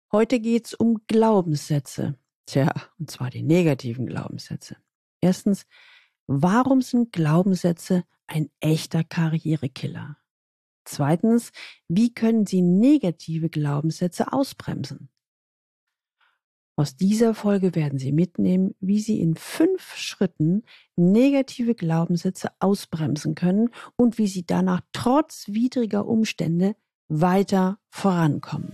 Heute geht's um Glaubenssätze. Tja, und zwar die negativen Glaubenssätze. Erstens, warum sind Glaubenssätze ein echter Karrierekiller? Zweitens, wie können Sie negative Glaubenssätze ausbremsen? Aus dieser Folge werden Sie mitnehmen, wie Sie in 5 Schritten negative Glaubenssätze ausbremsen können und wie Sie danach trotz widriger Umstände weiter vorankommen.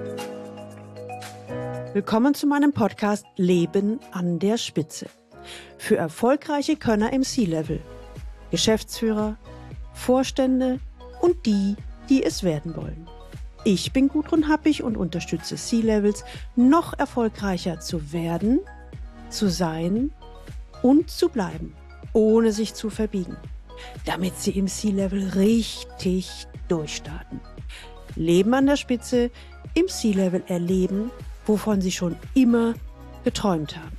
Willkommen zu meinem Podcast Leben an der Spitze. Für erfolgreiche Könner im C-Level, Geschäftsführer, Vorstände und die, die es werden wollen. Ich bin Gudrun Happig und unterstütze C-Levels, noch erfolgreicher zu werden, zu sein und zu bleiben, ohne sich zu verbiegen, damit sie im C-Level richtig durchstarten. Leben an der Spitze, im C-Level erleben, wovon sie schon immer geträumt haben.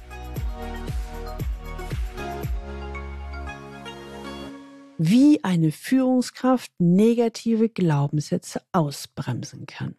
Wie eine Führungskraft negative Glaubenssätze ausbremsen kann.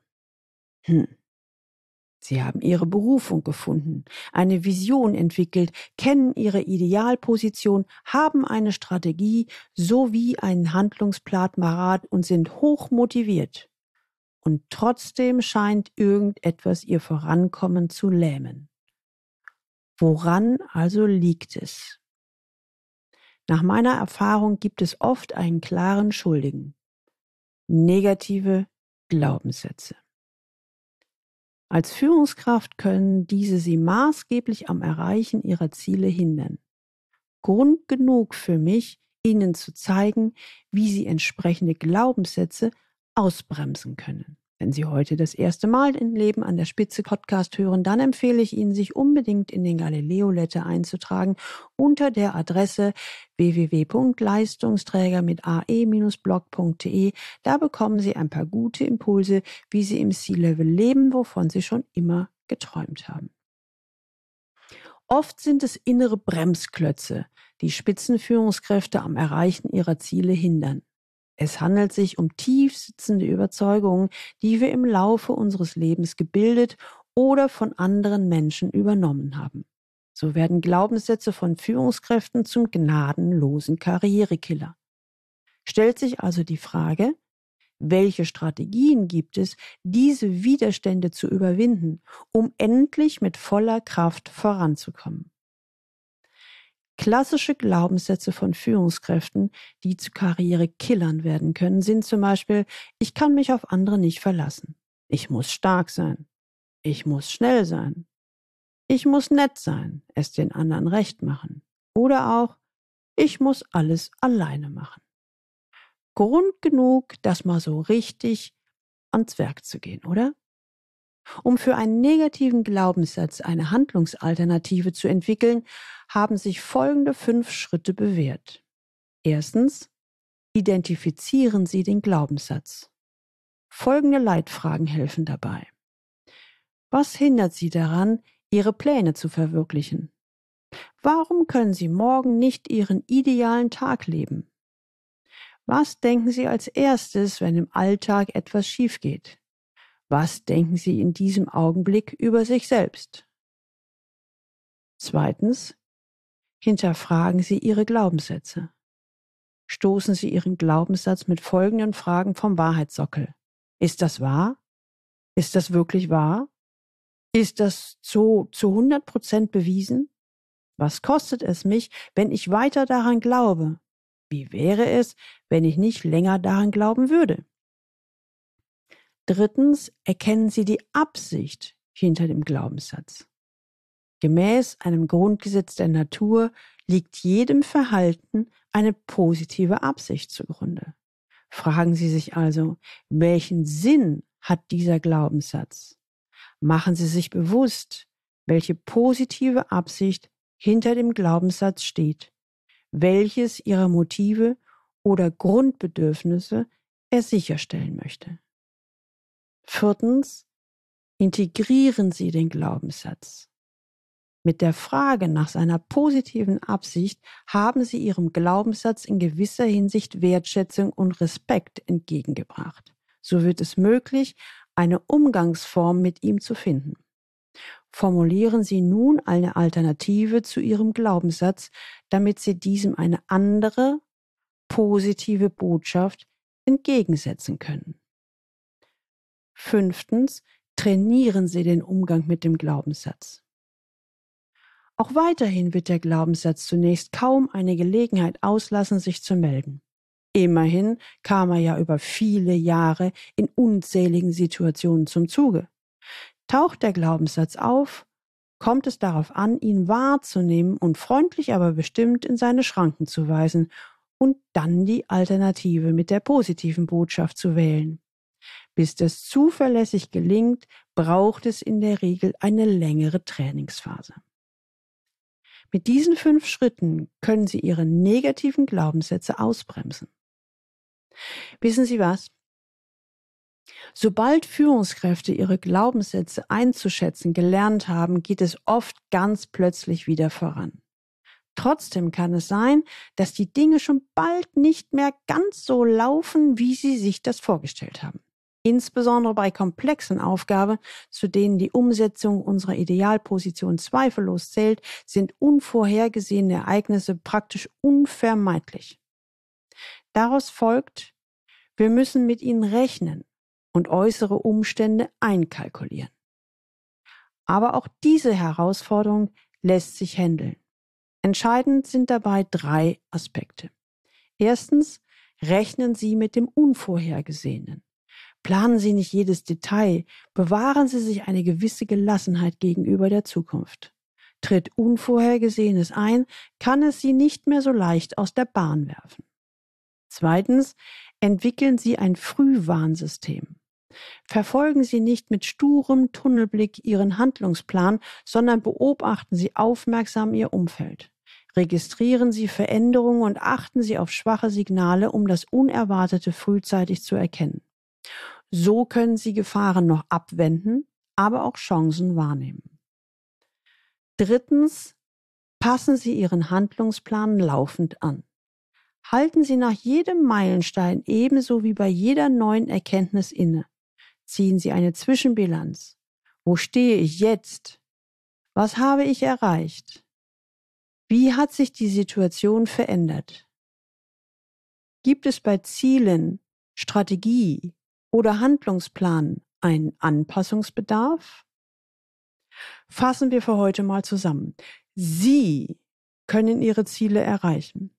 Sie haben ihre Berufung gefunden, eine Vision entwickelt, kennen ihre Idealposition, haben eine Strategie sowie einen Handlungsplan parat und sind hoch motiviert. Und trotzdem scheint irgendetwas ihr Vorankommen zu lähmen. Woran also liegt es? Nach meiner Erfahrung gibt es oft einen klaren Schuldigen. Negative Glaubenssätze. Als Führungskraft können diese Sie maßgeblich am Erreichen Ihrer Ziele hindern. Grund genug für mich, Ihnen zu zeigen, wie Sie entsprechende Glaubenssätze ausbremsen können. Wenn Sie heute das erste Mal in Leben an der Spitze Podcast hören, dann empfehle ich Ihnen, sich unbedingt in den Galileo Letter einzutragen unter der Adresse www.leistungsträger mit ae-blog.de. Da bekommen Sie ein paar gute Impulse, wie Sie im C-Level leben, wovon Sie schon immer geträumt haben. Oft sind es innere Bremsklötze, die Spitzenführungskräfte am Erreichen ihrer Ziele hindern. Es handelt sich um tief sitzende Überzeugungen, die wir im Laufe unseres Lebens gebildet oder von anderen Menschen übernommen haben. So werden Glaubenssätze von Führungskräften zum gnadenlosen Karrierekiller. Stellt sich also die Frage, welche Strategien gibt es, diese Widerstände zu überwinden, um endlich mit voller Kraft voranzukommen? Klassische Glaubenssätze von Führungskräften, die zu Karrierekillern werden können, sind zum Beispiel: Ich kann mich auf andere nicht verlassen. Ich muss stark sein. Ich muss schnell sein. Ich muss nett sein, es den anderen recht machen. Oder auch: Ich muss alles alleine machen. Grund genug, das mal so richtig ans Werk zu gehen, oder? Um für einen negativen Glaubenssatz eine Handlungsalternative zu entwickeln, haben sich folgende 5 Schritte bewährt. Erstens, identifizieren Sie den Glaubenssatz. Folgende Leitfragen helfen dabei. Was hindert Sie daran, Ihre Pläne zu verwirklichen? Warum können Sie morgen nicht Ihren idealen Tag leben? Was denken Sie als erstes, wenn im Alltag etwas schief geht? Was denken Sie in diesem Augenblick über sich selbst? Zweitens, hinterfragen Sie Ihre Glaubenssätze. Stoßen Sie Ihren Glaubenssatz mit folgenden Fragen vom Wahrheitssockel. Ist das wahr? Ist das wirklich wahr? Ist das zu 100% bewiesen? Was kostet es mich, wenn ich weiter daran glaube? Wie wäre es, wenn ich nicht länger daran glauben würde? Drittens, erkennen Sie die Absicht hinter dem Glaubenssatz. Gemäß einem Grundgesetz der Natur liegt jedem Verhalten eine positive Absicht zugrunde. Fragen Sie sich also, welchen Sinn hat dieser Glaubenssatz? Machen Sie sich bewusst, welche positive Absicht hinter dem Glaubenssatz steht, welches Ihrer Motive oder Grundbedürfnisse er sicherstellen möchte. Viertens, integrieren Sie den Glaubenssatz. Mit der Frage nach seiner positiven Absicht haben Sie Ihrem Glaubenssatz in gewisser Hinsicht Wertschätzung und Respekt entgegengebracht. So wird es möglich, eine Umgangsform mit ihm zu finden. Formulieren Sie nun eine Alternative zu Ihrem Glaubenssatz, damit Sie diesem eine andere, positive Botschaft entgegensetzen können. 5. Trainieren Sie den Umgang mit dem Glaubenssatz. Auch weiterhin wird der Glaubenssatz zunächst kaum eine Gelegenheit auslassen, sich zu melden. Immerhin kam er ja über viele Jahre in unzähligen Situationen zum Zuge. Taucht der Glaubenssatz auf, kommt es darauf an, ihn wahrzunehmen und freundlich, aber bestimmt in seine Schranken zu weisen und dann die Alternative mit der positiven Botschaft zu wählen. Bis das zuverlässig gelingt, braucht es in der Regel eine längere Trainingsphase. Mit diesen 5 Schritten können Sie Ihre negativen Glaubenssätze ausbremsen. Wissen Sie was? Sobald Führungskräfte ihre Glaubenssätze einzuschätzen gelernt haben, geht es oft ganz plötzlich wieder voran. Trotzdem kann es sein, dass die Dinge schon bald nicht mehr ganz so laufen, wie Sie sich das vorgestellt haben. Insbesondere bei komplexen Aufgaben, zu denen die Umsetzung unserer Idealposition zweifellos zählt, sind unvorhergesehene Ereignisse praktisch unvermeidlich. Daraus folgt, wir müssen mit ihnen rechnen und äußere Umstände einkalkulieren. Aber auch diese Herausforderung lässt sich handeln. Entscheidend sind dabei 3 Aspekte. Erstens, rechnen Sie mit dem Unvorhergesehenen. Planen Sie nicht jedes Detail, bewahren Sie sich eine gewisse Gelassenheit gegenüber der Zukunft. Tritt Unvorhergesehenes ein, kann es Sie nicht mehr so leicht aus der Bahn werfen. Zweitens, entwickeln Sie ein Frühwarnsystem. Verfolgen Sie nicht mit sturem Tunnelblick Ihren Handlungsplan, sondern beobachten Sie aufmerksam Ihr Umfeld. Registrieren Sie Veränderungen und achten Sie auf schwache Signale, um das Unerwartete frühzeitig zu erkennen. So können Sie Gefahren noch abwenden, aber auch Chancen wahrnehmen. Drittens, passen Sie Ihren Handlungsplan laufend an. Halten Sie nach jedem Meilenstein ebenso wie bei jeder neuen Erkenntnis inne. Ziehen Sie eine Zwischenbilanz. Wo stehe ich jetzt? Was habe ich erreicht? Wie hat sich die Situation verändert? Gibt es bei Zielen, Strategie oder Handlungsplan einen Anpassungsbedarf? Fassen wir für heute mal zusammen. Sie können Ihre Ziele erreichen.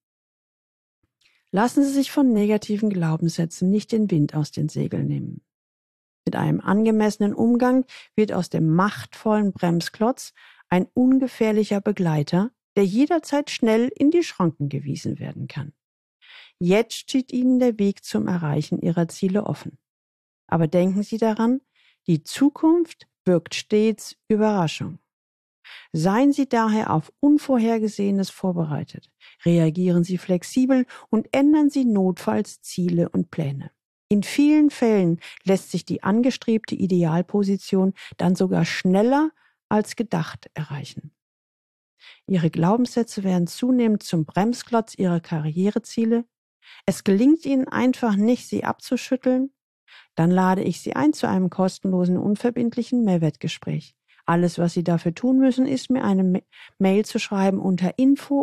Lassen Sie sich von negativen Glaubenssätzen nicht den Wind aus den Segeln nehmen. Mit einem angemessenen Umgang wird aus dem machtvollen Bremsklotz ein ungefährlicher Begleiter, der jederzeit schnell in die Schranken gewiesen werden kann. Jetzt steht Ihnen der Weg zum Erreichen Ihrer Ziele offen. Aber denken Sie daran, die Zukunft birgt stets Überraschung. Seien Sie daher auf Unvorhergesehenes vorbereitet. Reagieren Sie flexibel und ändern Sie notfalls Ziele und Pläne. In vielen Fällen lässt sich die angestrebte Idealposition dann sogar schneller als gedacht erreichen. Ihre Glaubenssätze werden zunehmend zum Bremsklotz Ihrer Karriereziele. Es gelingt Ihnen einfach nicht, sie abzuschütteln. Dann lade ich Sie ein zu einem kostenlosen, unverbindlichen Mehrwertgespräch. Alles, was Sie dafür tun müssen, ist, mir eine Mail zu schreiben unter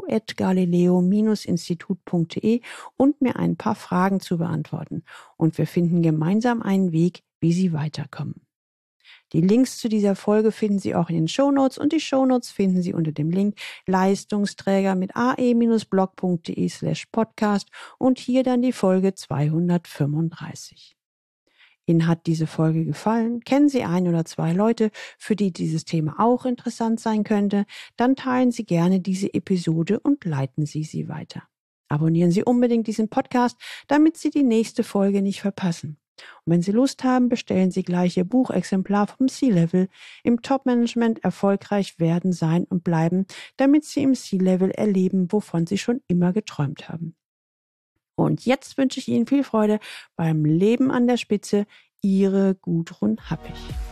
info@galileo-institut.de und mir ein paar Fragen zu beantworten. Und wir finden gemeinsam einen Weg, wie Sie weiterkommen. Die Links zu dieser Folge finden Sie auch in den Shownotes und die Shownotes finden Sie unter dem Link Leistungsträger mit ae-blog.de/podcast und hier dann die Folge 235. Ihnen hat diese Folge gefallen? Kennen Sie 1 oder 2 Leute, für die dieses Thema auch interessant sein könnte? Dann teilen Sie gerne diese Episode und leiten Sie sie weiter. Abonnieren Sie unbedingt diesen Podcast, damit Sie die nächste Folge nicht verpassen. Und wenn Sie Lust haben, bestellen Sie gleich Ihr Buchexemplar vom C-Level im Top-Management erfolgreich werden, sein und bleiben, damit Sie im C-Level erleben, wovon Sie schon immer geträumt haben. Und jetzt wünsche ich Ihnen viel Freude beim Leben an der Spitze. Ihre Gudrun Happig.